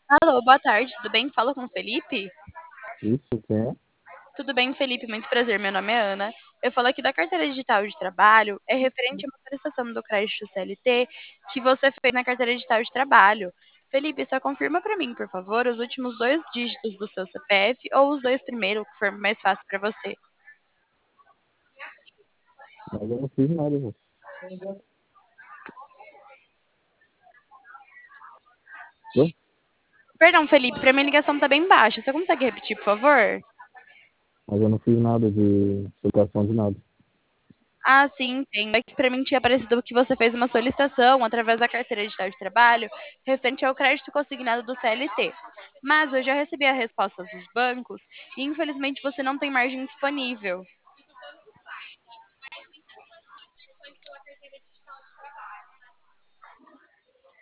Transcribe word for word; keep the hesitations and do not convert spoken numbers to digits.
Alô, boa tarde, tudo bem? Fala com o Felipe? Isso que é? Tudo bem, Felipe? Muito prazer, meu nome é Ana. Eu falo aqui da carteira digital de trabalho, é referente a uma solicitação do crédito C L T que você fez na carteira digital de trabalho. Felipe, só confirma para mim, por favor, os últimos dois dígitos do seu C P F ou os dois primeiros, o que for mais fácil para você. Mas eu não fiz nada, velho. Oi? Perdão, Felipe, para mim a ligação tá bem baixa. Você consegue repetir, por favor? Mas eu não fiz nada de situação de nada. Ah, sim, entendo. É que para mim tinha aparecido que você fez uma solicitação através da carteira digital de trabalho referente ao crédito consignado do C L T. Mas eu já recebi a resposta dos bancos e infelizmente você não tem margem disponível.